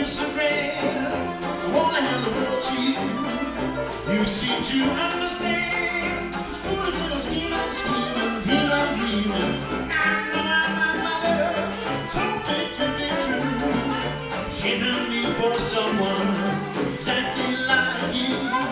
so great. I wanna hand the world to you. You seem to understand. This foolish little scheme I'm scheming, dream I'm dreaming. I know my mother told me to be true. She knew me for someone exactly like you.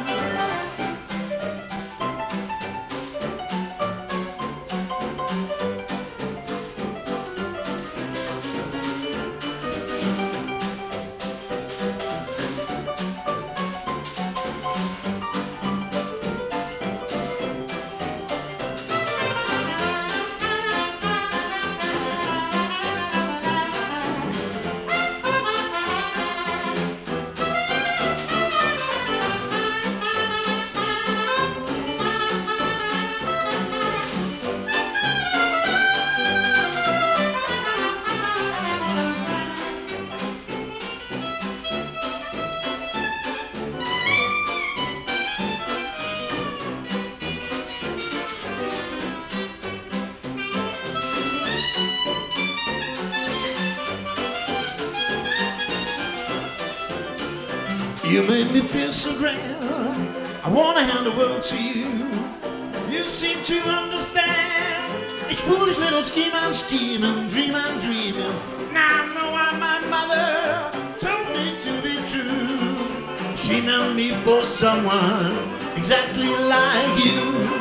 You made me feel so grand. I wanna hand the world to you. You seem to understand. Each foolish little scheme I'm scheming, dream I'm dreaming. Now I know why my mother told me to be true. She meant me for someone exactly like you.